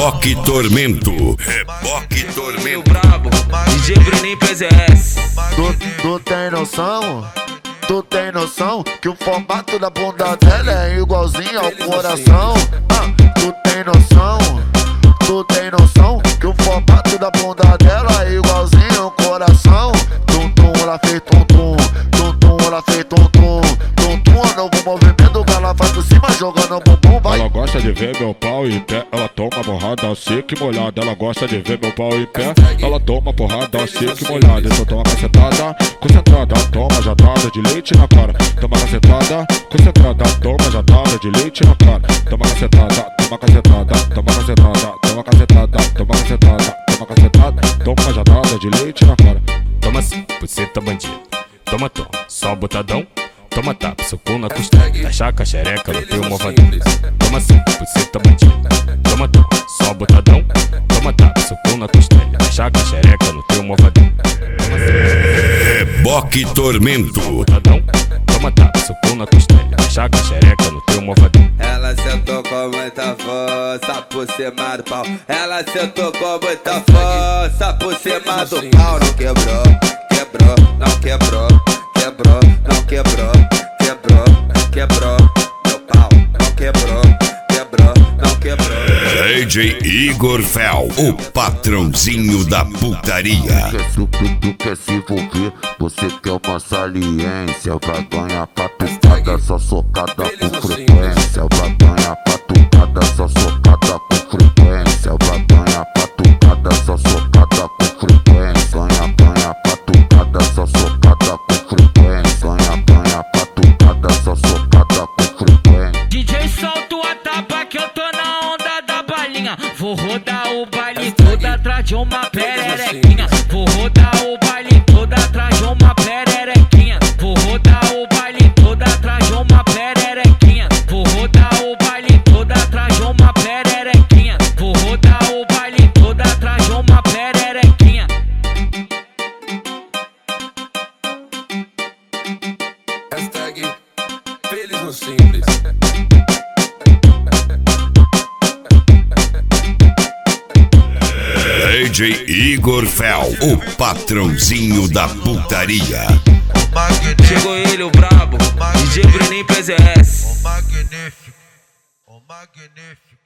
Reboque Tormento. Reboque Tormento. Brabo, DJ Bruninho PZS. Tu tem noção? Tu tem noção que o formato da bunda dela é igualzinho ao coração? Tu tem noção? Tu tem noção que o formato da bunda dela é igualzinho ao coração? Tum-tum, ela fez tum-tum. Tum-tum, ela fez tum-tum. Tum-tum, é novo movimento que ela faz por cima jogando bumbum, vai. Ela gosta de ver meu pau em pé, ela toma porrada seca e molhada. Ela gosta de ver meu pau em pé, ela toma porrada seca e molhada. Então toma cacetada, concentrada, toma jatada de leite na cara. Toma cacetada, concentrada, toma jatada de leite na cara. Toma cacetada, toma cacetada, toma cacetada, toma cacetada, toma cacetada, toma cacetada, toma jatada de leite na cara. Toma sim, você tá bandido. Toma tom, só botadão. Toma tapa, soco na costela. Chaca, xereca, no teu movadão. Toma sim, você tá bandido. Toma tom, só botadão. Toma tapa, soco na costela. Chaca, xereca, no teu movadão. Reboque Tormento. Botadão. Toma tapa, soco na costela. Chaca, xereca, no teu movadão. Ela sentou com muita força por cima do pau. Ela sentou com muita força por cima do pau. Não quebrou, quebrou, não quebrou. Quebrou, não quebrou, quebrou, quebrou. Meu pau não quebrou, quebrou, não quebrou. DJ Igor Fel, o patrãozinho da putaria. Tu quer se envolver, você quer uma saliência. Vai ganhar patucada, só socada com frequência. Vai ganhar patucada, só socada com frequência. Vai ganhar patucada, só socada com frequência. Ganha patucada, só socada com frequência. Ganha patucada, só socada com frequência. DJ solta a tapa que eu tô na onda da balinha. Vou rodar o baile todo atrás de uma pererequinha. Vou rodar o baile todo atrás de uma pererequinha. Vou rodar o baile todo atrás de uma pererequinha. Vou rodar o baile todo atrás de uma pererequinha. Vou rodar o baile todo atrás de uma pererequinha. Hashtag feliz no simples. DJ Igor Fel, o patrãozinho da putaria. Chegou ele, o brabo, DJ Bruninho PZS. O magnífico, o magnífico.